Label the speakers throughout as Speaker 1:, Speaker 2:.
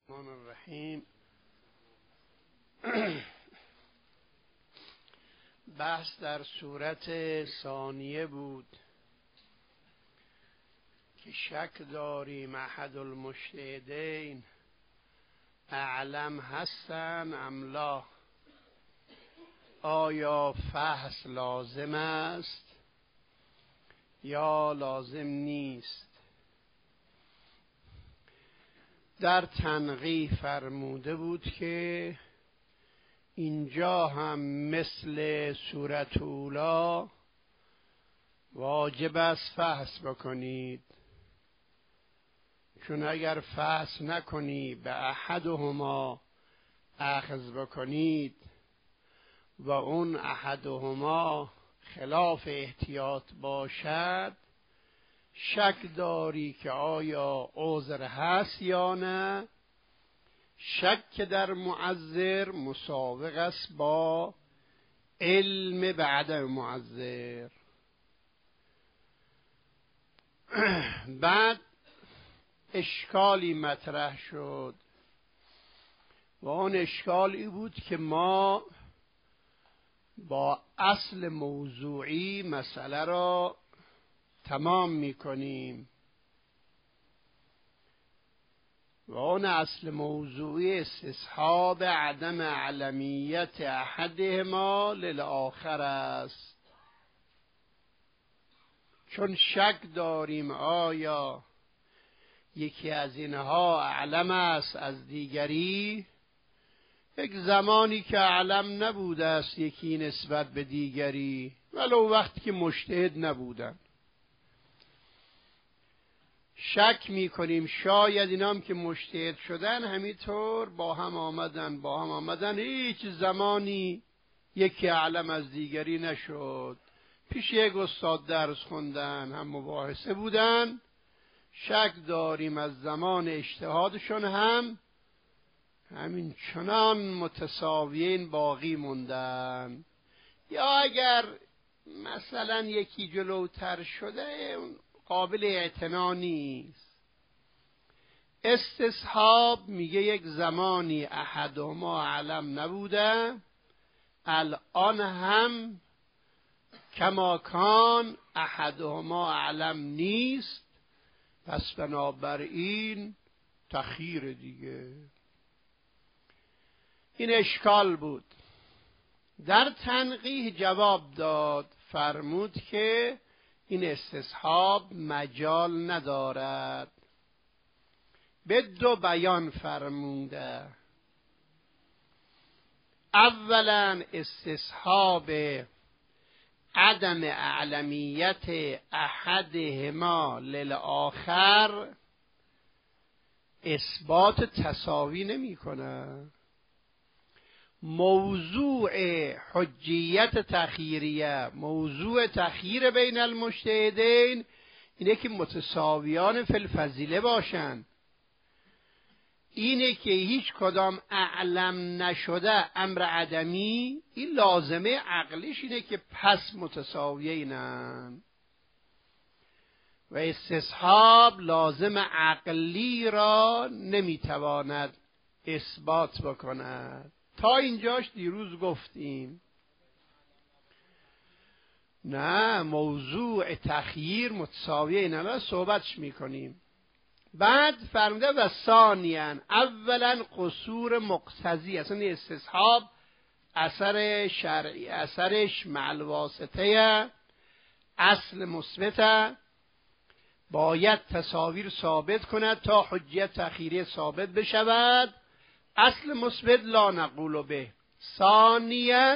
Speaker 1: الرحمن الرحیم. بحث در صورت ثانیه بود که شک داریم احد المجتهدین اعلم هستن ام لا، آیا فحص لازم است یا لازم نیست. در تنقیح فرموده بود که اینجا هم مثل سورت اولی واجب است فحص بکنید، چون اگر فحص نکنی به احدهما اخذ بکنید و اون احدهما خلاف احتیاط باشد، شک داری که آیا عذر هست یا نه. شک در معذر مساوق است با علم به عدم معذر. بعد اشکالی مطرح شد و اون اشکالی بود که ما با اصل موضوعی مسئله را تمام میکنیم و اون اصل موضوعی استصحاب عدم علمیت احدهما للآخر است. چون شک داریم آیا یکی از اینها اعلم است از دیگری، یک زمانی که اعلم نبوده است یکی نسبت به دیگری، ولو وقتی که مجتهد نبودن. شک میکنیم شاید اینام که مجتهد شدن همینطور با هم آمدن هیچ زمانی یکی اعلم از دیگری نشد، پیش یک استاد درس خوندن، هم مباحثه بودن. شک داریم از زمان اجتهادشون هم همین چنان متساویین باقی موندن، یا اگر مثلا یکی جلوتر شده قابل اعتنا نیست. استصحاب میگه یک زمانی احدهما علم نبوده، الان هم کما کان احدهما علم نیست، پس بنابراین تخییر دیگه. این اشکال بود. در تنقیح جواب داد، فرمود که این استصحاب مجال ندارد. به دو بیان فرموده. اولا استصحاب عدم اعلمیت احدهما للآخر اثبات تساوی نمی کنه. موضوع حجیت تخییریه، موضوع تخییر بین المجتهدین اینه که متساویان فی الفضیله باشن. اینه که هیچ کدام اعلم نشده امر عدمی، این لازمه عقلیش اینه که پس متساویینن و استصحاب لازم عقلی را نمیتواند اثبات بکند. تا اینجاش دیروز گفتیم نه، موضوع تخییر متساویه، اینا صحبتش میکنیم. بعد فرموده و ثانیاً اولا قصور مقتضی، اصلا استصحاب اثر شرعی، اثرش مع الواسطه اصل مثبت، باید تصاویر ثابت کند تا حجیت تخییری ثابت بشود. اصل مثبت لا نقول به. ثانیاً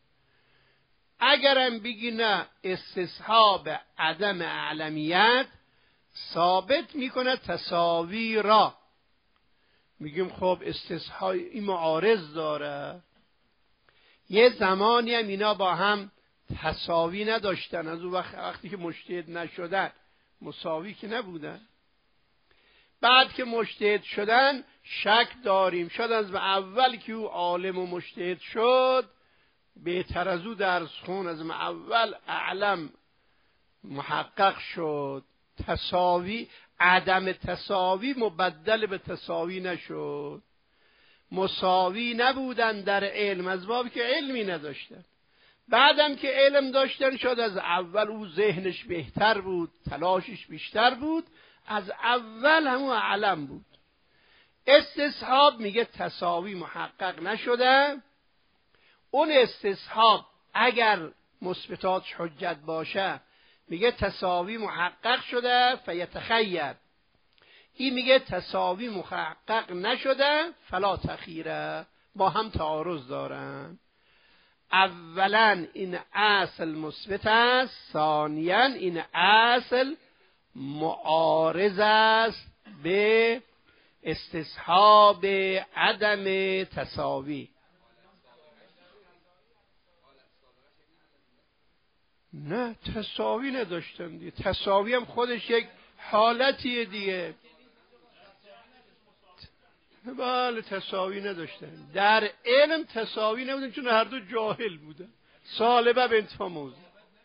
Speaker 1: اگرم بگی نه، استصحاب عدم اعلمیت ثابت میکنه تساوی را، میگیم خب استصحاب این معارض داره. یه زمانی هم اینا با هم تساوی نداشتن، از اون وقتی که مجتهد نشدن مساوی که نبودن. بعد که مجتهد شدن شک داریم، شاید از اول که او عالم و مجتهد شد بهتر از او درس خون، از اول اعلم محقق شد. تساوی عدم تساوی مبدل به تساوی نشد. مساوی نبودن در علم از باب که علمی نداشتن. بعدم که علم داشتن شد از اول او ذهنش بهتر بود، تلاشش بیشتر بود، از اول همون علم بود. استصحاب میگه تساوی محقق نشده. اون استصحاب اگر مثبتاتش حجت باشه میگه تساوی محقق شده فیتخیر. این میگه تساوی محقق نشده فلا تخیره، با هم تعارض دارن. اولا این اصل مثبت است، ثانیا این اصل معارض است به استصحاب عدم تساوی. نه تساوی نداشتن دیگه. تساوی هم خودش یک حالتیه دیگه. بله تساوی نداشتن در علم، تساوی نبودن چون هر دو جاهل بودن. سالبه به انتفاع موضوع.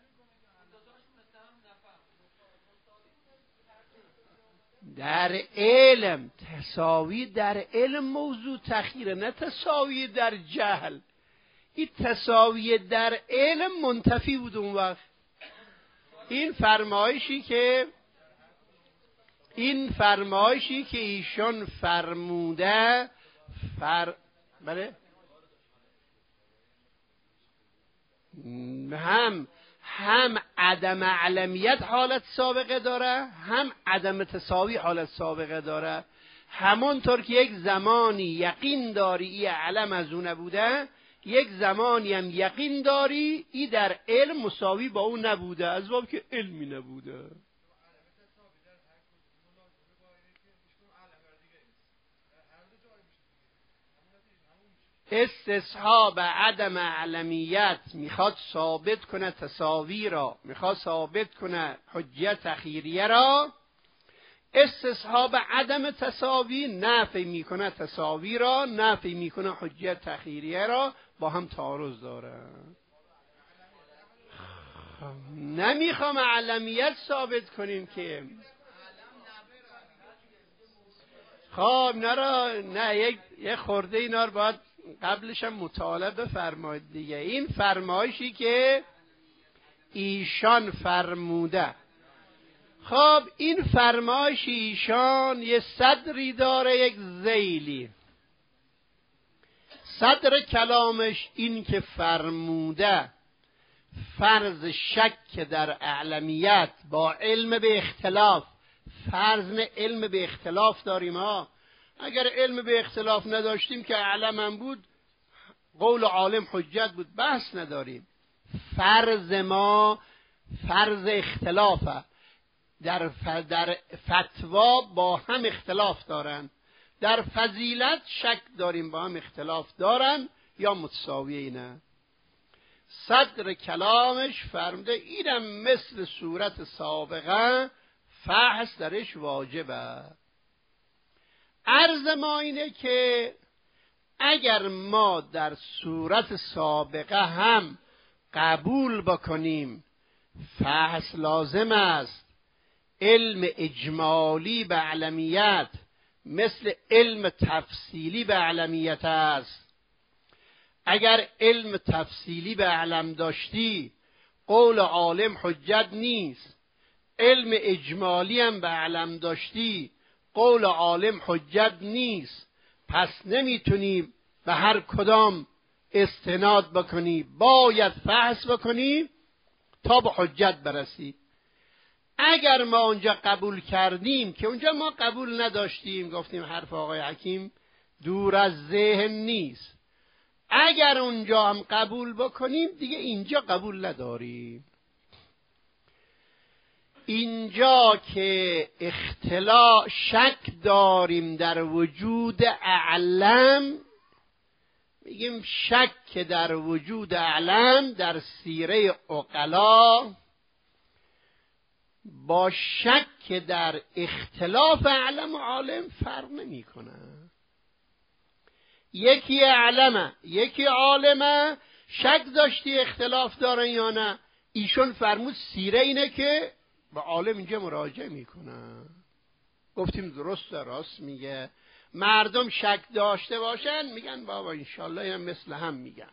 Speaker 1: در علم تساوی، در علم موضوع تخیره، نه تساوی در جهل. این تساوی در علم منتفی بود اون وقت. این فرمایشی که ایشان فرموده بله هم عدم علمیت حالت سابقه داره، هم عدم تساوی حالت سابقه داره. همونطور که یک زمانی یقین داری ای علم از اون نبوده، یک زمانی هم یقین داری ای در علم مساوی با اون نبوده، از باب که علمی نبوده. استصحاب عدم علمیت میخواد ثابت کنه تساوی را، میخواد ثابت کنه حجیت تخیریه را. استصحاب عدم تساوی نفی میکنه تساوی را، نفی میکنه حجیت تخیریه را، با هم تعارض داره. نمیخوام علمیت ثابت کنیم که خب نه یک خورده اینا رو باید قبلش هم مطالعه بفرمایید دیگه. این فرمایشی که ایشان فرموده، خب این فرمایش ایشان یه صدری داره، یک ذیلی. صدر کلامش این که فرموده فرض شک در اعلمیت با علم به اختلاف، فرض علم به اختلاف داریم ها. اگر علم به اختلاف نداشتیم که علم بود، قول عالم حجت بود، بحث نداریم. فرض ما فرض اختلافه. در فتوا با هم اختلاف دارن، در فضیلت شک داریم با هم اختلاف دارن یا متساویه نه. صدر کلامش فرموده اینم مثل صورت سابقه فحص درش واجبه. عرض ما اینه که اگر ما در صورت سابقه هم قبول بکنیم فحص لازم است، علم اجمالی به علمیت مثل علم تفصیلی به علمیت است. اگر علم تفصیلی به علم داشتی قول عالم حجت نیست، علم اجمالی هم به علم داشتی قول عالم حجت نیست، پس نمیتونی به هر کدام استناد بکنی، باید فحص بکنی تا به حجت برسی. اگر ما اونجا قبول کردیم، که اونجا ما قبول نداشتیم، گفتیم حرف آقای حکیم دور از ذهن نیست، اگر اونجا هم قبول بکنیم دیگه اینجا قبول نداریم. اینجا که شک داریم در وجود اعلم، میگیم شک در وجود اعلم در سیره عقلا با شک در اختلاف اعلم و عالم فرق نمی کنه. یکی اعلمه یکی عالمه، شک داشتی اختلاف دارن یا نه، ایشون فرمود سیره اینه که به عالم اینجا مراجعه میکنه. گفتیم درست راست میگه. مردم شک داشته باشن میگن بابا انشالله اینم مثل هم میگن.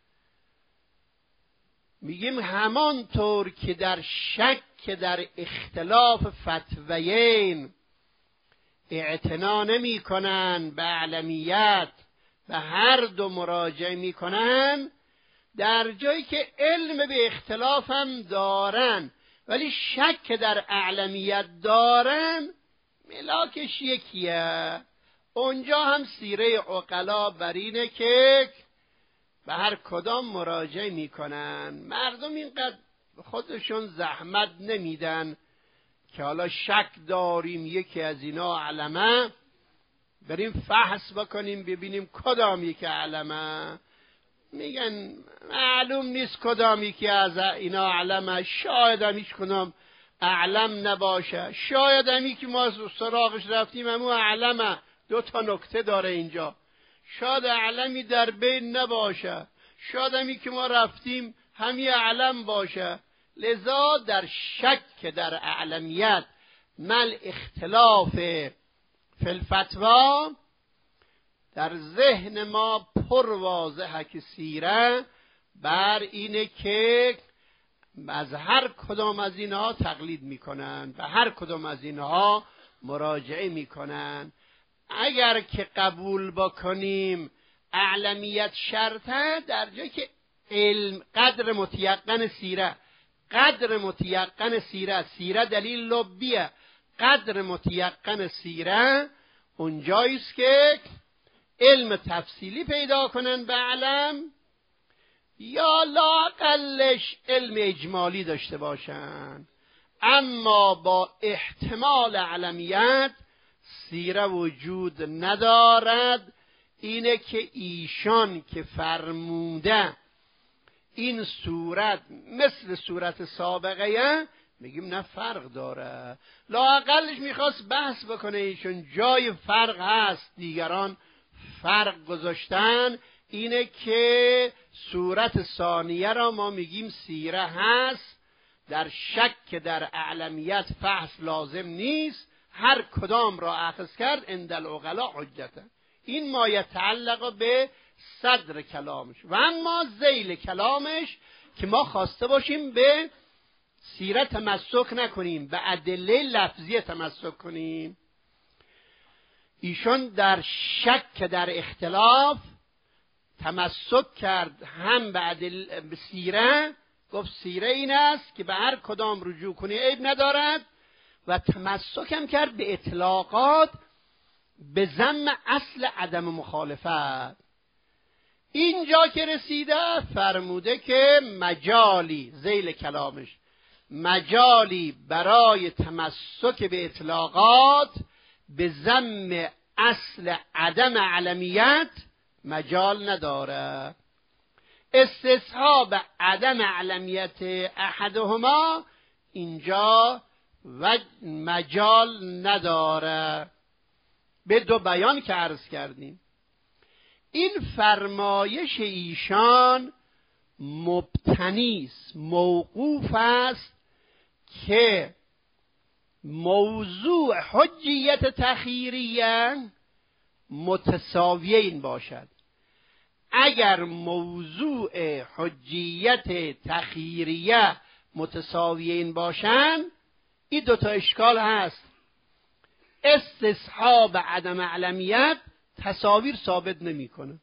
Speaker 1: میگیم همانطور که در شک در اختلاف فتویین اعتنا نمی کنن به اعلمیت و هر دو مراجعه می کنن، در جایی که علم به اختلاف هم دارن ولی شک در اعلمیت دارن، ملاکش یکیه. اونجا هم سیره عقلا بر اینه که به هر کدام مراجعه میکنن. مردم اینقدر خودشون زحمت نمیدن که حالا شک داریم یکی از اینا علمه، بریم فحص بکنیم ببینیم کدام یکی علمه. میگن معلوم نیست کدام یکی از اینا علمه، شاید هم هیچ کدام اعلم نباشه، شاید هم یکی ما سراغش رفتیم همون علمه. دو تا نکته داره اینجا، شاید علمی در بین نباشه، شاید همی که ما رفتیم همی علم باشه. لذا در شک در اعلمیت مل اختلاف فی الفتوا در ذهن ما پر واضحه که سیره بر اینه که از هر کدام از اینها تقلید میکنن و هر کدام از اینها مراجعه میکنن. اگر که قبول بکنیم اعلمیت شرطه، در جایی که علم قدر متیقن سیره دلیل لبیه، قدر متیقن سیره اونجاییست که علم تفصیلی پیدا کنن به علم، یا لااقلش علم اجمالی داشته باشن. اما با احتمال علمیت سیره وجود ندارد. اینه که ایشان که فرموده این صورت مثل صورت سابقه، میگیم نه فرق داره. لااقلش میخواست بحث بکنه ایشون جای فرق هست، دیگران فرق گذاشتن. اینه که صورت ثانیه را ما میگیم سیره هست. در شک در اعلمیت فحص لازم نیست، هر کدام را اخذ کرد عند العقلا حجته. این ما یتعلق به صدر کلامش. و اما ذیل کلامش که ما خواسته باشیم به سیره تمسک نکنیم، به ادله لفظی تمسک کنیم. ایشون در شک در اختلاف تمسک کرد هم به سیره، گفت سیره این است که به هر کدام رجوع کنی عیب ندارد، و تمسک هم کرد به اطلاقات به ذم اصل عدم مخالفت. اینجا که رسیده فرموده که مجالی، ذیل کلامش، مجالی برای تمسک به اطلاقات به ذم اصل عدم علمیت مجال نداره. استصحاب عدم علمیت احدهما اینجا و مجال نداره. به دو بیان که عرض کردیم، این فرمایش ایشان مبتنیست، موقوف است که موضوع حجیت تخییریه متساویین باشد. اگر موضوع حجیت تخییریه متساویین باشن، این دوتا اشکال هست. استصحاب عدم علمیت تصاویر ثابت نمیکنه.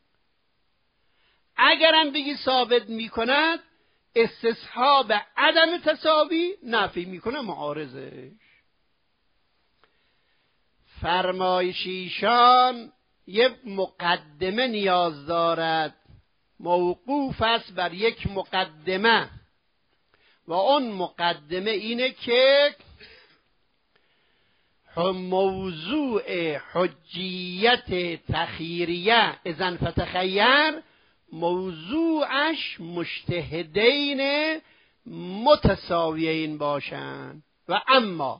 Speaker 1: اگرم بگی ثابت میکند، استصحاب عدم تساوی نفی میکنه معارضش. فرمایش ایشان یک مقدمه نیاز دارد، موقوف است بر یک مقدمه، و اون مقدمه اینه که موضوع حجیت تخییریه اذن فتخیر موضوعش مجتهدین متساویین باشند. و اما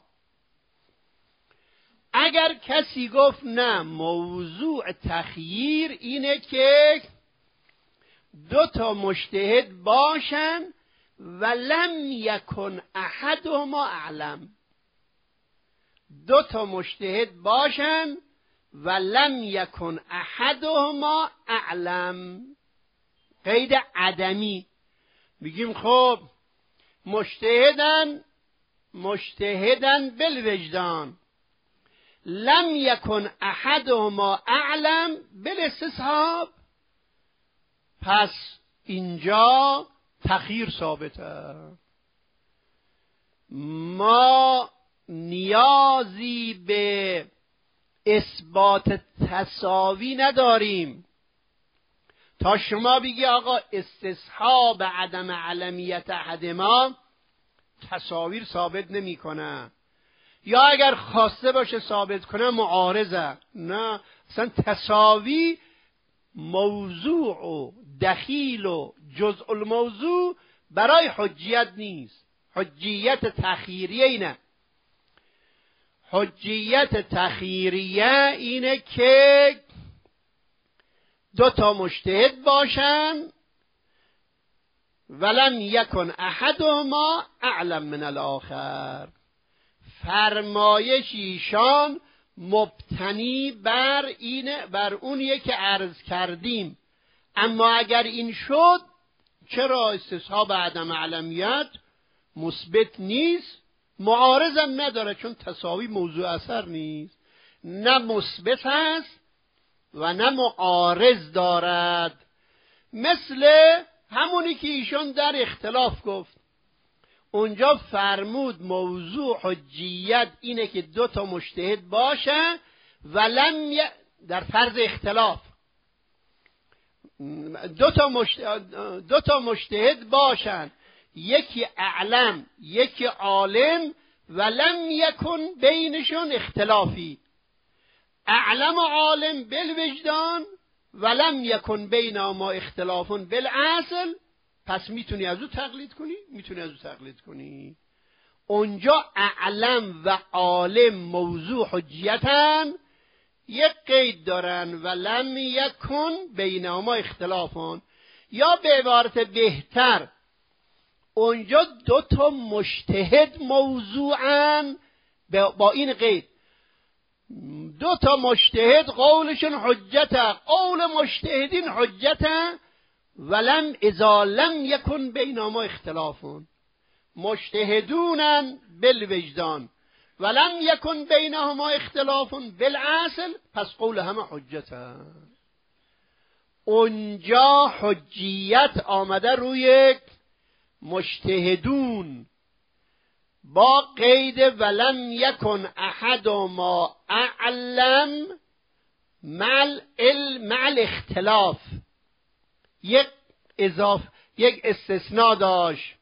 Speaker 1: اگر کسی گفت نه، موضوع تخییر اینه که دو تا مجتهد باشن و لم یکن احدهما اعلم، دو تا مجتهد باشن و لم یکن احدهما اعلم، قید عدمی. میگیم خب مجتهدن بالوجدان، لم یکن احدهما اعلم بالاستصحاب، پس اینجا تخییر ثابته. ما نیازی به اثبات تساوی نداریم تا شما بگی آقا استصحاب عدم علمیت احدهما تساوی ثابت نمیکنه، یا اگر خواسته باشه ثابت کنه معارضه. نه، اصلا تساوی موضوع و دخیل و جزء الموضوع برای حجیت نیست. حجیت تخییریه اینه. حجیت تخییریه اینه که دو تا مجتهد باشن ولم یکن احدهما اعلم من الاخر. فرمایش ایشان مبتنی بر اونیه که عرض کردیم. اما اگر این شد چرا استصحاب عدم علمیت مثبت نیست؟ معارضم نداره، چون تساوی موضوع اثر نیست، نه مثبت هست و نه معارض دارد. مثل همونی که ایشون در اختلاف گفت، اونجا فرمود موضوع حجیت اینه که دو تا مجتهد باشه در فرض اختلاف دو تا مجتهد باشن، یکی اعلم یکی عالم، ولم یکن بینشون اختلافی. اعلم و عالم بالوجدان ولم یکن بینهما اختلاف بالاصل، پس میتونی از او تقلید کنی. اونجا اعلم و عالم موضوع حجیتن، یک قید دارن ولم یکن بینهما اختلافون. یا به عبارت بهتر اونجا دو تا مجتهد موضوعن با این قید، دو تا مجتهد قولشون حجته، قول مجتهدین حجته، ولم اذا لم یکن بینهما اختلافون. مجتهدونن بالوجدان ولم یکن بینهما اختلافون بالاصل، پس قول همه حجته. اونجا حجیت آمده روی مجتهدون با قید ولم یکن احدهما اعلم مع الاختلاف. یک استثناء داشت.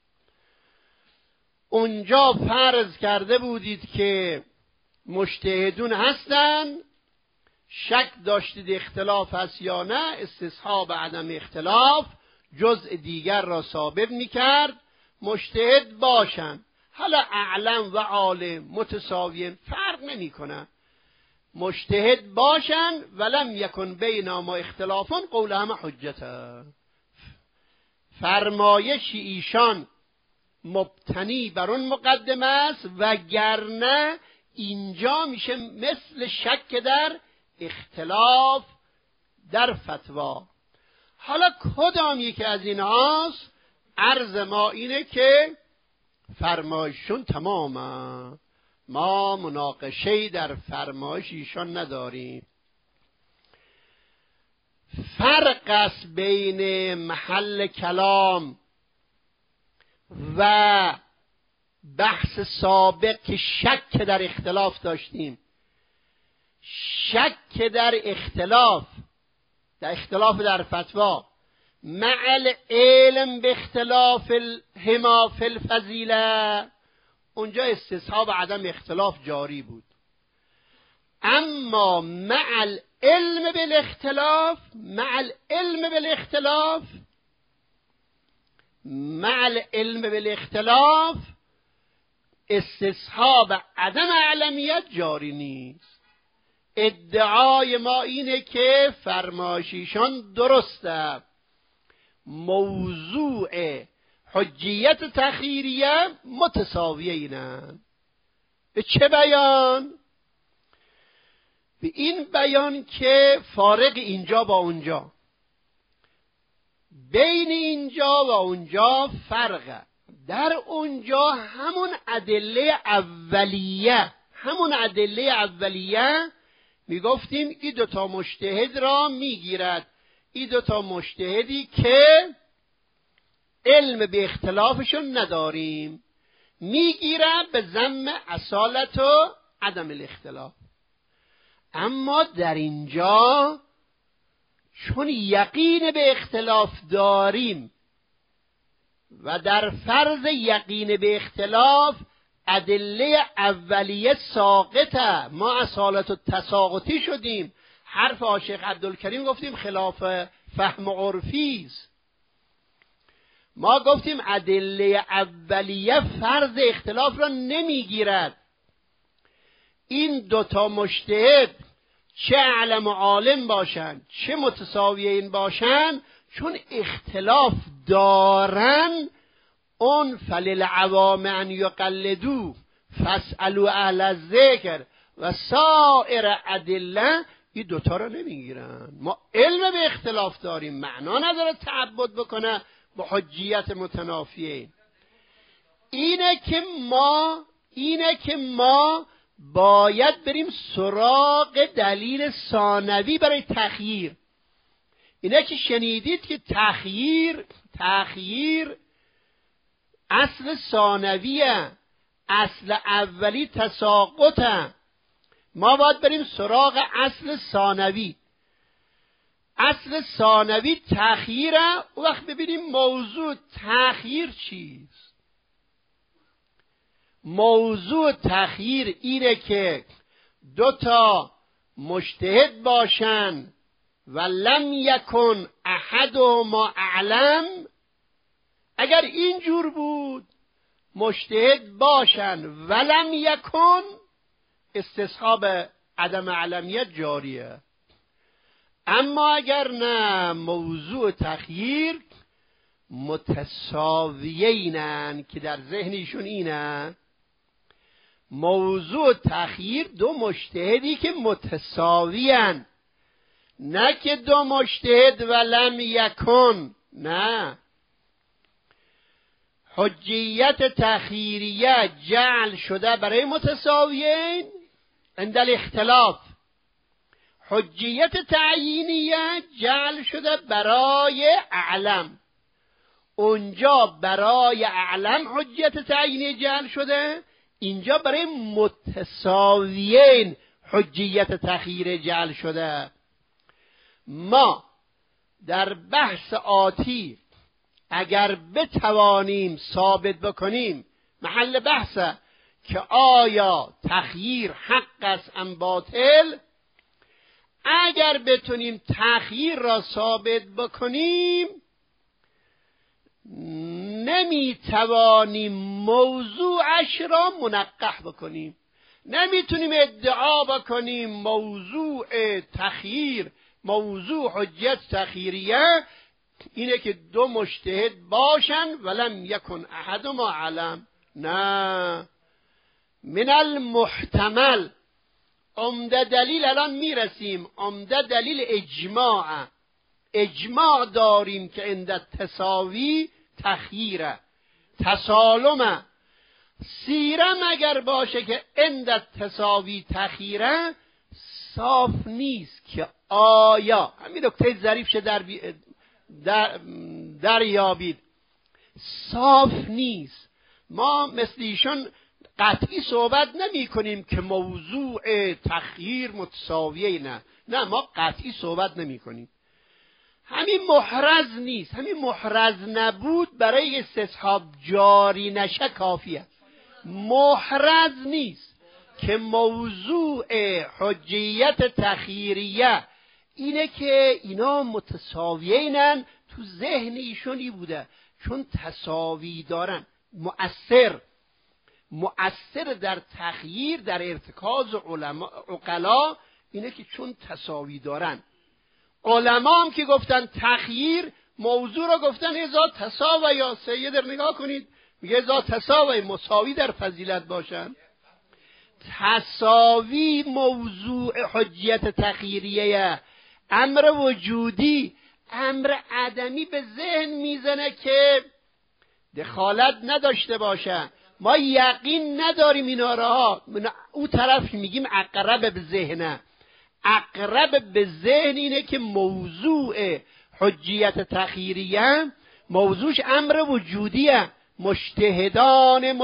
Speaker 1: اونجا فرض کرده بودید که مجتهدون هستن، شک داشتید اختلاف هست یا نه، استصحاب عدم اختلاف جزء دیگر را ثابت میکرد، مجتهد باشن. حالا اعلم و عالم متساویین، فرق نمیکنه، مجتهد باشن ولم یکن بینهما اختلافون، قول همه حجته. فرمایش ایشان مبتنی بر اون مقدمه است، وگرنه اینجا میشه مثل شک در اختلاف در فتوا. حالا کدام یکی از اینهاست؟ عرض ما اینه که فرمایشون تمامه، ما مناقشه‌ای در فرمایش ایشان نداریم. فرق است بین محل کلام و بحث سابق که شک در اختلاف داشتیم. شک در اختلاف در فتوا مع العلم به اختلاف الهما فی الفضیله، اونجا استصحاب عدم اختلاف جاری بود. اما مع العلم بالاختلاف استصحاب عدم علمیت جاری نیست. ادعای ما اینه که فرمایشیشان درسته، موضوع حجیت تخییریه متساویه اینن. به چه بیان؟ به این بیان که فارق اینجا با اونجا، بین اینجا و اونجا فرقه. در اونجا همون ادله اولیه میگفتیم این دوتا مجتهد را میگیرد، این دوتا مجتهدی که علم به اختلافشون نداریم، میگیرد به ذم اصالت و عدم الاختلاف. اما در اینجا چون یقین به اختلاف داریم و در فرض یقین به اختلاف ادله اولیه ساقطه، ما اصالت و تساقطی شدیم. حرف آشیخ عبدالکریم گفتیم خلاف فهم عرفی است. ما گفتیم ادله اولیه فرض اختلاف را نمیگیرد. این دوتا مجتهد چه علم و عالم باشند چه متساویین باشند، چون اختلاف دارن، اون فللعوام ان یقلدو فاسألوا اهل الذکر و سائر ادله، این دوتا رو نمیگیرن. ما علم به اختلاف داریم، معنا نداره تعبد بکنه با حجیت متنافیه. اینه که ما باید بریم سراغ دلیل ثانوی برای تخییر. اینه که شنیدید که تخییر اصل ثانویه، اصل اولی تساقطه. ما باید بریم سراغ اصل ثانوی. اصل ثانوی تخییره. او وقت ببینیم موضوع تخییر چیست. موضوع تخییر اینه که دوتا مجتهد باشن و لم یکن احدهما اعلم. اگر اینجور بود مجتهد باشن ولم یکن، استصحاب عدم علمیت جاریه. اما اگر نه، موضوع تخییر متساویینن که در ذهنیشون اینه. موضوع تخییر دو مجتهدی که متساویین، نه که دو مجتهد ولم یکن. نه، حجیت تخییریه جعل شده برای متساویین عند الاختلاف، حجیت تعیینیه جعل شده برای اعلم. اونجا برای اعلم حجیت تعیینی جعل شده، اینجا برای متساویین حجیت تخییر جعل شده. ما در بحث آتی اگر بتوانیم ثابت بکنیم، محل بحثه که آیا تخییر حق است ام باطل، اگر بتونیم تخییر را ثابت بکنیم، نمیتوانیم موضوعش را منقح بکنیم. نمیتونیم ادعا بکنیم موضوع تخییر، موضوع حجت تخییریه اینه که دو مجتهد باشن ولم یکن احدهما اعلم. نه، من المحتمل. عمده دلیل الان میرسیم، عمده دلیل اجماع داریم که عند تساوی تخییره، تسالمه. سیرم اگر باشه که عند تساوی تخییره، صاف نیست که آیا، همین نکته ظریف شه در یابید، صاف نیست. ما مثل ایشان قطعی صحبت نمی کنیم که موضوع تخییر متساویه. نه، ما قطعی صحبت نمی کنیم. همین محرز نیست، همین محرز نبود برای استصحاب جاری نشه کافیه. محرز نیست که موضوع حجیت تخییریه اینه که اینا متساویینن، تو ذهن ایشونی بوده، چون تساوی دارن. مؤثر در تخییر، در ارتکاز عقلا اینه که چون تساوی دارن. علما هم که گفتن تخییر، موضوع را گفتن ازا تساوی. یا سید نگاه کنید، میگه ازا تساوی، مساوی در فضیلت باشن. تساوی موضوع حجیت تخییریه. امر وجودی امر عدمی به ذهن میزنه که دخالت نداشته باشه. ما یقین نداریم اینا را. او طرف میگیم اقرب به ذهنه. اقرب به ذهن اینه که موضوع حجیت تخییریه موضوعش امر وجودیه. مجتهدان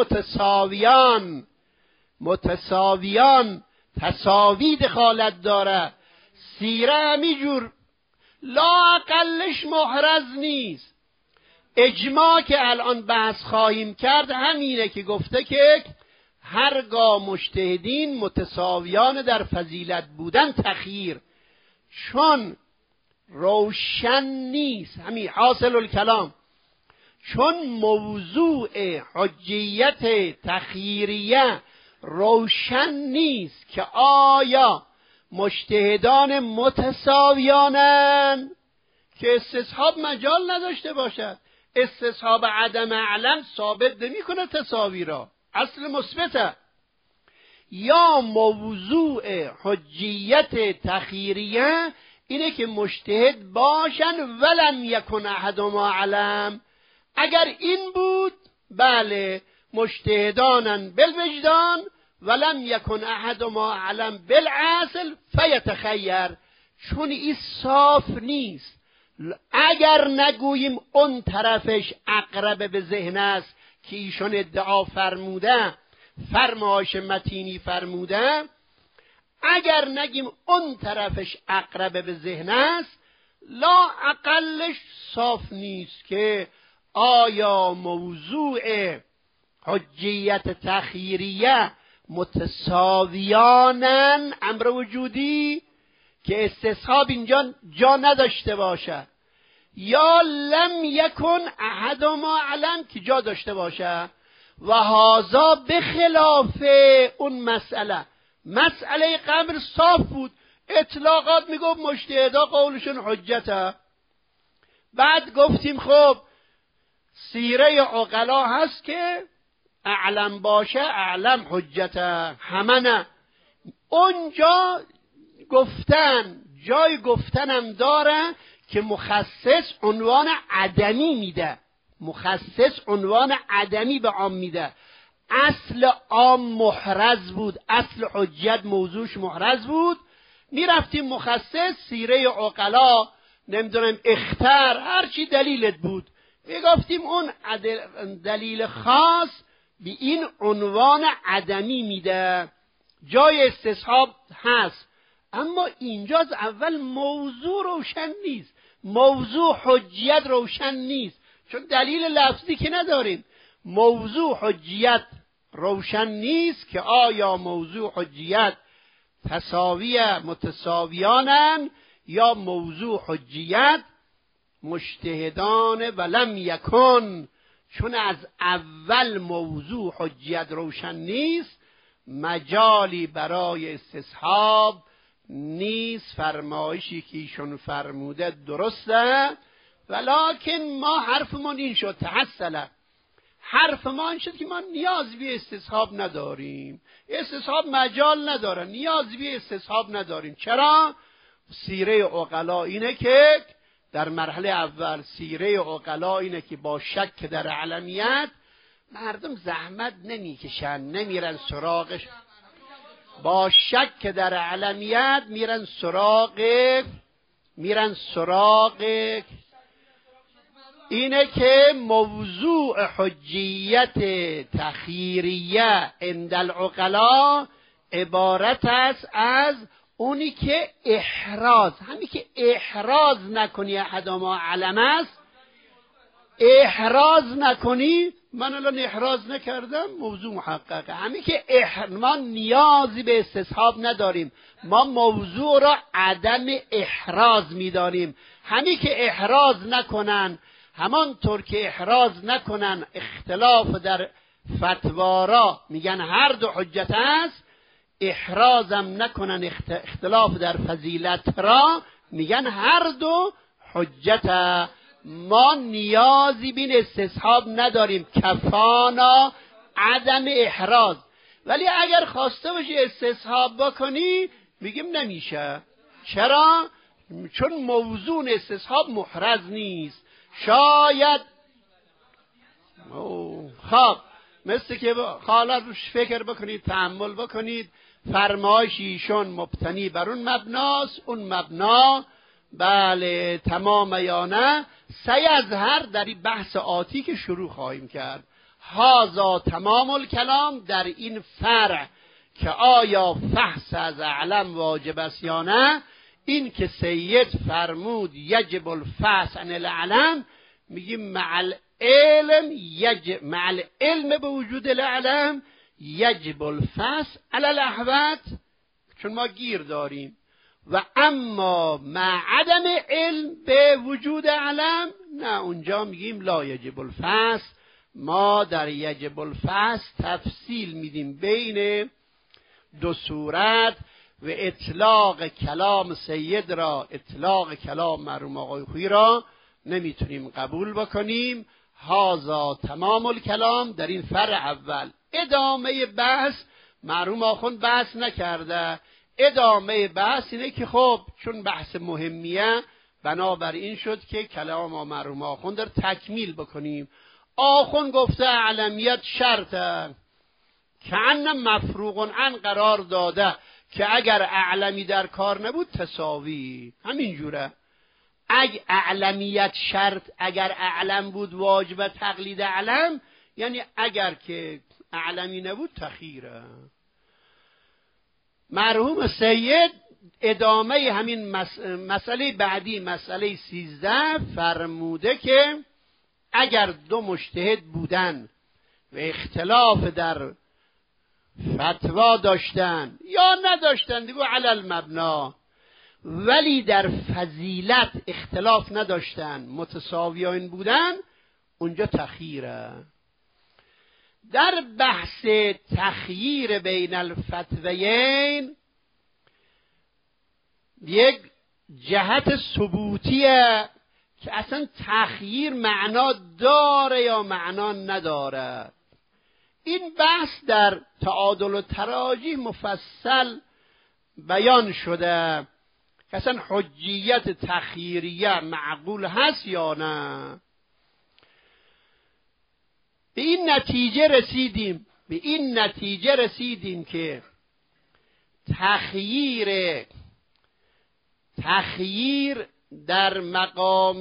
Speaker 1: متساویان تساوی دخالت داره. سیره همیجور لا اقلش محرز نیست. اجماع که الان بحث خواهیم کرد همینه که گفته که هرگاه مجتهدین متساویان در فضیلت بودن تخییر، چون روشن نیست، همین حاصل الکلام، چون موضوع حجیت تخییریه روشن نیست که آیا مجتهدان متساویانن که استصحاب مجال نداشته باشد. استصحاب عدم علم ثابت نمی کنه تساوی را، اصل مثبته. یا موضوع حجیت تخییریه اینه که مجتهد باشن ولم یکن احدهما علم. اگر این بود بله مجتهدانن بالوجدان ولم یکن احدهما علم بالعسل فیتخیر. چون این صاف نیست. اگر نگوییم اون طرفش اقرب به ذهن است که ایشون ادعا فرموده، فرمایش متینی فرموده، اگر نگیم اون طرفش اقرب به ذهن است، لا اقلش صاف نیست که آیا موضوع حجیت تخییریه متساویانن امر وجودی که استصحاب اینجا جا نداشته باشه، یا لم یکن احدهما علم که جا داشته باشه. و هذا بخلاف اون مسئله قبل صاف بود. اطلاقات میگفت مجتهدا قولشون حجته. بعد گفتیم خب سیره عقلا هست که اعلم باشه اعلم حجته، همه نه. اونجا گفتن، جای گفتنم داره که مخصص عنوان عدمی میده، مخصص عنوان عدمی به عام میده. اصل عام محرز بود، اصل حجت موضوعش محرز بود. میرفتیم مخصص سیره عقلا، نمیدونم اختر، هرچی دلیلت بود، میگفتیم اون دلیل خاص به این عنوان عدمی میده. جای استصحاب هست، اما اینجا از اول موضوع روشن نیست، موضوع حجیت روشن نیست، چون دلیل لفظی که نداریم. موضوع حجیت روشن نیست که آیا موضوع حجیت تساویه متساویانن یا موضوع حجیت مجتهدان ولم یکن. چون از اول موضوع حجیت روشن نیست، مجالی برای استصحاب نیست. فرمایشی که ایشون فرموده درسته، ولکن ما حرفمون این شد، تحصل حرف ما این شد که ما نیاز به استصحاب نداریم، استصحاب مجال نداره، نیاز به استصحاب نداریم. چرا؟ سیره عقلا اینه که در مرحله اول سیره عقلا اینه که با شک در علمیت مردم زحمت نمیکشن، نمیرن سراغش. با شک در علمیت میرن سراغ اینه که موضوع حجیت تخییریه عند العقلا عبارت است از اونی که احراز، همین که احراز نکنی احدهما علم است، احراز نکنی. من الان احراز نکردم، موضوع محققه. همین که ما نیازی به استصحاب نداریم، ما موضوع را عدم احراز میدانیم. همین که احراز نکنن، همانطور که احراز نکنن اختلاف در فتوارا میگن هر دو حجت است، احرازم نکنن اختلاف در فضیلت را میگن هر دو حجت. ما نیازی بین استصحاب نداریم، کفانا عدم احراز. ولی اگر خواسته باشی استصحاب بکنی میگیم نمیشه. چرا؟ چون موضوع استصحاب محرز نیست. شاید خب مثل که حالا روش فکر بکنید، تأمل بکنید، فرمایش ایشون مبتنی بر اون مبناست، اون مبنا بله تمام یا نه سیظهر در این بحث آتی که شروع خواهیم کرد. هذا تمام الکلام در این فرع که آیا فحص از اعلم واجب است یا نه. این که سید فرمود یجب الفحص عن الاعلم، میگیم مع العلم به وجود الاعلم یجب الفحص علی الاحوط، چون ما گیر داریم. و اما مع عدم علم به وجود علم نه، اونجا میگیم لا یجب الفحص. ما در یجب الفحص تفصیل میدیم بین دو صورت و اطلاق کلام سید را، اطلاق کلام مرحوم آقای خویی را نمیتونیم قبول بکنیم. هذا تمام الکلام در این فرع اول. ادامه بحث مرحوم آخوند بحث نکرده. ادامه بحث اینه که خب چون بحث مهمیه بنابراین شد که کلام مرحوم آخوند را تکمیل بکنیم. آخوند گفته اعلمیت شرطه که ان مفروغ عن قرار داده که اگر اعلمی در کار نبود تساوی. همینجوره. اعلمیت شرط اگر اعلم بود واجب تقلید اعلم، یعنی اگر که اعلمی نبود تخیره. مرحوم سید ادامه همین مسئله بعدی، مسئله 13 فرموده که اگر دو مجتهد بودن و اختلاف در فتوا داشتن یا نداشتن دیگه علی المبنا، ولی در فضیلت اختلاف نداشتن، متساویان بودن، اونجا تخییره. در بحث تخییر بین الفتویین یک جهت ثبوتیه که اصلا تخییر معنا داره یا معنا نداره. این بحث در تعادل و تراجیح مفصل بیان شده که اصلا حجیت تخییریه معقول هست یا نه. به این نتیجه رسیدیم که تخییر در مقام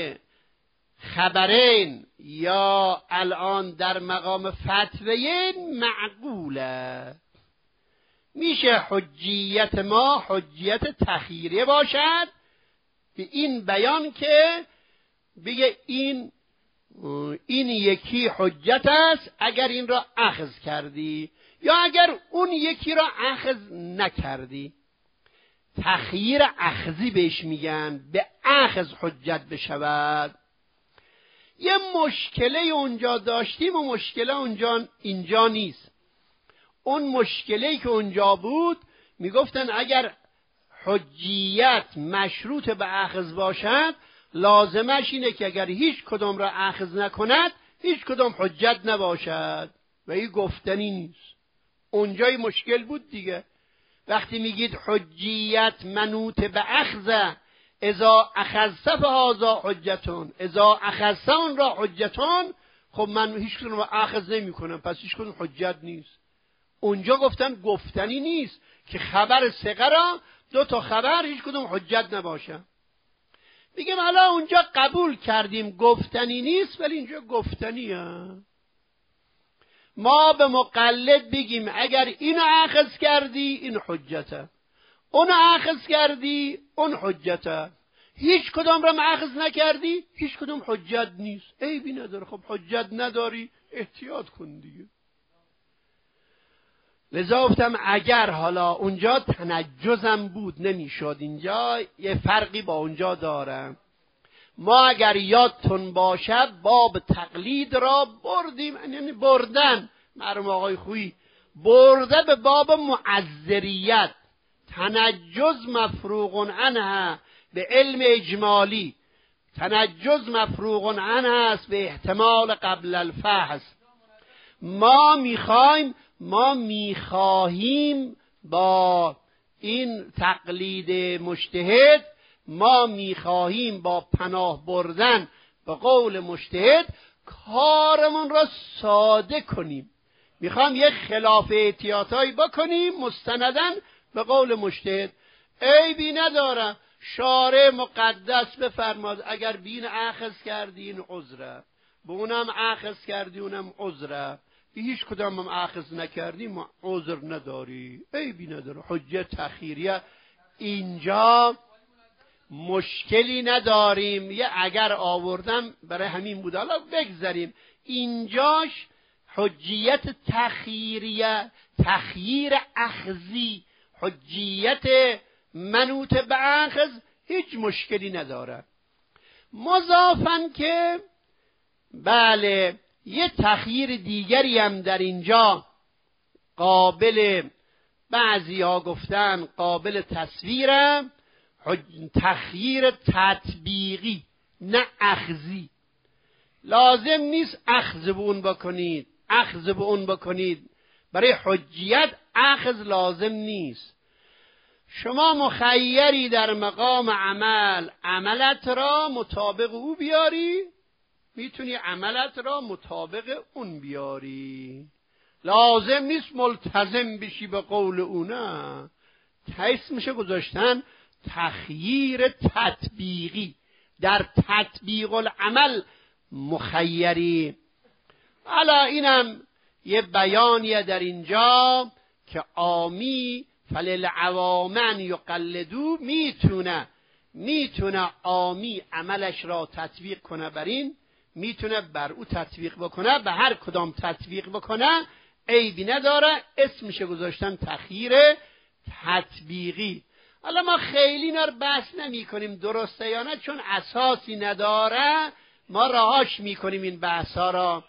Speaker 1: خبرین یا الان در مقام فتویین معقوله. میشه حجیت ما حجیت تخییریه باشد به این بیان که بگه این یکی حجت است اگر این را اخذ کردی یا اگر اون یکی را اخذ نکردی. تخییر اخذی بهش میگن، به اخذ حجت بشود. یه مشکله اونجا داشتیم و مشکله اینجا نیست. اون مشکله‌ای که اونجا بود میگفتن اگر حجیت مشروط به اخذ باشد لازمش اینه که اگر هیچ کدام را اخذ نکند هیچ کدام حجت نباشد و این گفتنی نیست. اونجای مشکل بود دیگه. وقتی میگید حجیت منوط به اخذ، اذا اخذت فهذا حجتون، اذا اخذت اون را حجتون، خب من هیچ کدام را اخذ نمی کنم پس هیچ کدام حجت نیست. اونجا گفتن گفتنی نیست که خبر ثقه را دو تا خبر هیچ کدام حجت نباشه. میگم حالا اونجا قبول کردیم گفتنی نیست ولی اینجا گفتنیه. ما به مقلد بگیم اگر اینو اخذ کردی این حجته، اونو اخذ کردی اون حجته، هیچ کدام را اخذ نکردی هیچ کدام حجت نیست. عیبی نداره. خب حجت نداری احتیاط کن دیگه. لذا گفتم اگر حالا اونجا تنجزم بود نمیشد، اینجا یه فرقی با اونجا داره. ما اگر یادتون باشه باب تقلید را بردیم، یعنی بردن مرحوم آقای خویی برده به باب معذریت. تنجز مفروغ عنها به علم اجمالی، تنجز مفروغ عنها است به احتمال قبل الفحص. ما میخوایم ما میخواهیم با این تقلید مجتهد، ما میخواهیم با پناه بردن به قول مجتهد کارمون را ساده کنیم. میخوام یک خلاف احتیاطایی بکنیم مستندن به قول مجتهد. عیبی ندارم، شارع مقدس بفرماد اگر بین اخذ کردین عذره، به اونم اخذ کردی اونم عذره، به هیچ کدام هم اخذ نکردیم عذر نداری، عیبی نداره. حجت تأخیریه اینجا مشکلی نداریم. یه اگر آوردم برای همین بود، حالا بگذاریم. اینجاش حجیت تأخیریه، تخییر اخذی، حجیت منوط به اخذ هیچ مشکلی نداره. مضافاً که بله یه تخییر دیگری هم در اینجا قابل، بعضی ها گفتن قابل تصویره، تخییر تطبیقی نه اخذی. لازم نیست اخذ به اون بکنید، اخذ به اون بکنید. برای حجیت اخذ لازم نیست. شما مخیری در مقام عمل، عملت را مطابق او بیاری، میتونی عملت را مطابق اون بیاری. لازم نیست ملتزم بشی به قول او، نه. تایس میشه گذاشتن تخییر تطبیقی، در تطبیق العمل مخیری. حالا اینم یه بیانیه در اینجا که عامی فللعوام ان یقلدوا، میتونه عامی عملش را تطبیق کنه بر این، میتونه بر او تطبیق بکنه، به هر کدام تطبیق بکنه عیبی نداره. اسمشه گذاشتن تخییر تطبیقی. حالا ما خیلی اینا رو بحث نمی کنیم درسته یا نه، چون اساسی نداره ما رهاش میکنیم این بحثا را.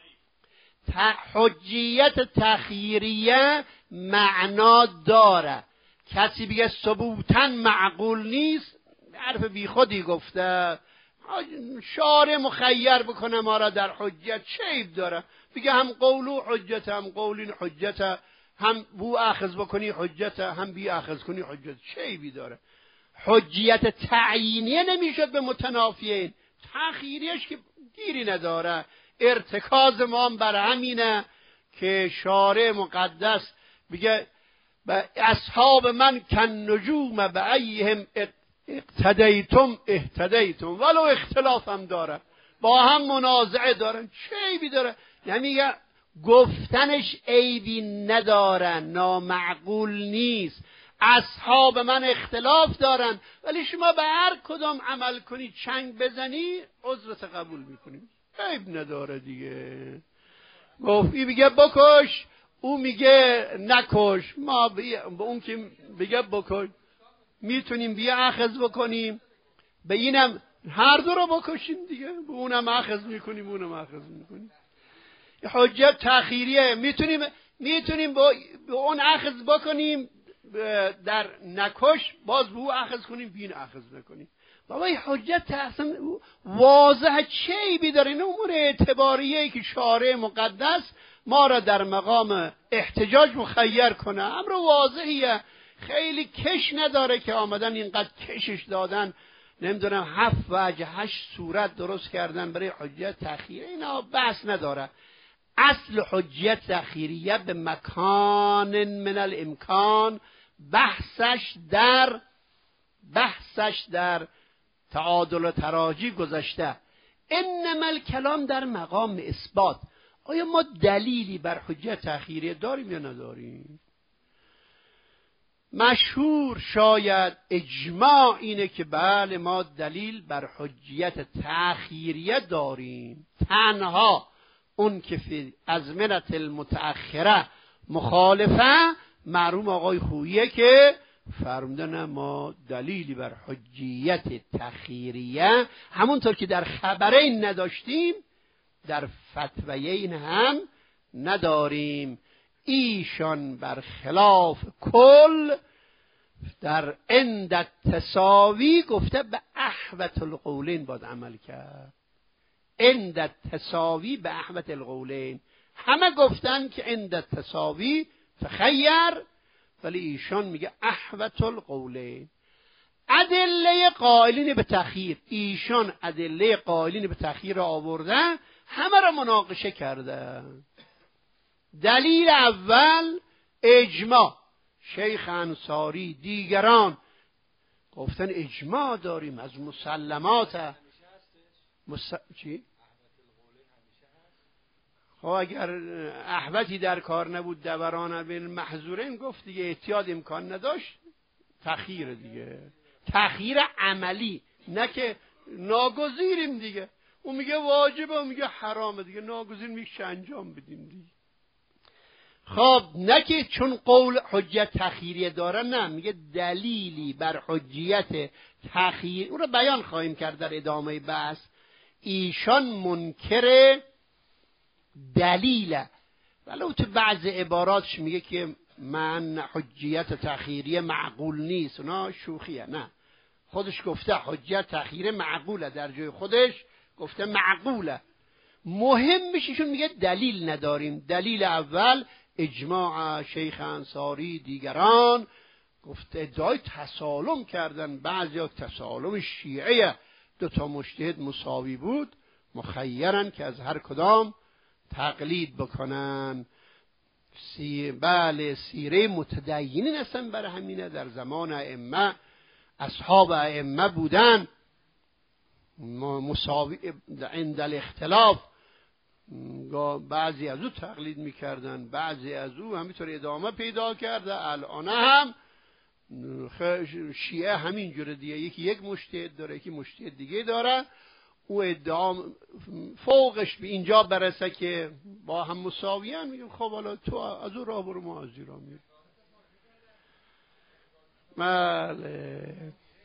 Speaker 1: حجیت تخییریه معنا داره. کسی بگه ثبوتاً معقول نیست، حرف بی خودی گفته. شارع مخیر بکنه ما را در حجت، چه عیب داره؟ بگه هم قولو حجت، هم قولین حجت، هم بو اخذ بکنی حجت، هم بی اخذ کنی حجت، چه عیبی داره؟ حجیت تعیینیه نمیشد به متنافیین، تخییریش که گیری نداره. ارتکاز ما هم بر همینه که شارع مقدس بگه اصحاب من کن نجوم به ایهم اقتدیتم اهتدیتم، ولو اختلاف هم داره، با هم منازعه دارن، چه عیبی داره؟ نمیگه گفتنش عیبی نداره، نامعقول نیست. اصحاب من اختلاف دارن ولی شما به هر کدام عمل کنی چنگ بزنی عذرت قبول میکنیم، عیب نداره دیگه. گفتی بگه بکش، او میگه نکش، ما به اون که بگه بکش میتونیم بیا اخذ بکنیم، به اینم هر دو رو بکشیم دیگه، به اونم اخذ میکنیم اونم اخذ میکنیم. حجت تأخیریه، میتونیم به اون اخذ بکنیم، در نکش باز به او اخذ کنیم، بین اخذ نکنیم. بابا حجت اصلا واضحه، چه عیبی داره؟ این امور اعتباریه که شارع مقدس ما را در مقام احتجاج مخیر کنه، امر واضحیه، خیلی کش نداره که آمدن اینقدر کشش دادن، نمیدونم 7 وجه 8 صورت درست کردن برای حجت تأخیریه. اینا بحث نداره. اصل حجت تأخیریه به مکان من الامکان، بحثش در تعادل و تراجی گذشته. انما الکلام در مقام اثبات. آیا ما دلیلی بر حجت تأخیریه داریم یا نداریم؟ مشهور شاید اجماع اینه که بله ما دلیل بر حجیت تأخیریه داریم. تنها اون که فی ازمنة المتأخره مخالفه، مرحوم آقای خوییه که فرمودن ما دلیلی بر حجیت تأخیریه، همونطور که در خبرین نداشتیم در فتویین هم نداریم. ایشان برخلاف کل در عند التساوی گفته به احوط القولین باید عمل کرد. عند التساوی به احوط القولین، همه گفتن که عند التساوی تخیر، ولی ایشان میگه احوط القولین. ادله قائلین به تخییر، ایشان ادله قائلین به تخییر را آوردن، همه را مناقشه کردن. دلیل اول اجماع، شیخ انصاری دیگران گفتن اجماع داریم از مسلمات چی؟ خب اگر احوطی در کار نبود دوران بین محظورین، گفت دیگه احتیاط امکان نداشت، تخییر دیگه، تخییر عملی، نه که ناگزیریم دیگه. اون میگه واجبه، اون میگه حرامه دیگه، ناگزیر میشه انجام بدیم دیگه. خب نه که چون قول حجت تخییری داره، نه، میگه دلیلی بر حجیت تخییر، اون رو بیان خواهیم کرد در ادامه بحث. ایشان منکر دلیله، ولو تو بعض عباراتش میگه که من حجیت تخییری معقول نیست، اونا شوخیه. نه، خودش گفته حجت تخییر معقوله، در جای خودش گفته معقوله. مهم میشیشون میگه دلیل نداریم. دلیل اول اجماع شیخ انصاری دیگران، گفته ادعای تسالم کردن، بعضی تسالم شیعه، دو تا مجتهد مساوی بود، مخیرن که از هر کدام تقلید بکنن. بله، سیره متدینین هستن، برای همینه در زمان ائمه اصحاب ائمه بودن مساوی عند الاختلاف، بعضی از او تقلید میکردن، بعضی از او همینطور ادامه پیدا کرده. الان هم شیعه همین جوره دیگه، یکی یک مجتهد داره، یکی مجتهد دیگه داره، او ادعا فوقش به اینجا برسه که با هم مساویان، میگم خب حالا تو از او راه برو، ما از این راه میریم. بله.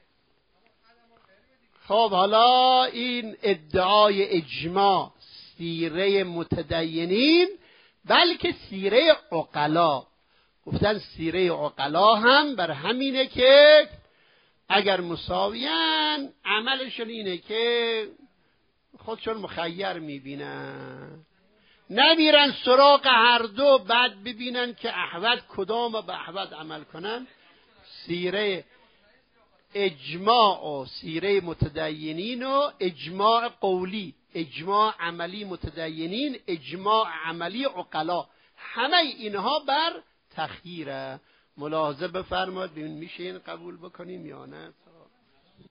Speaker 1: خب حالا این ادعای اجماع سیره متدینین، بلکه سیره عقلا. گفتن سیره عقلا هم بر همینه که اگر مساویان، عملشون اینه که خودشون مخیر میبینن، نمیرن سراغ هر دو، بعد ببینن که احوط کدام و به احوط عمل کنن. سیره اجماع و سیره متدینین و اجماع قولی، اجماع عملی متدینین، اجماع عملی عقلا، همه اینها بر تخییره. ملاحظه بفرماد ببین میشه این قبول بکنیم یا نه.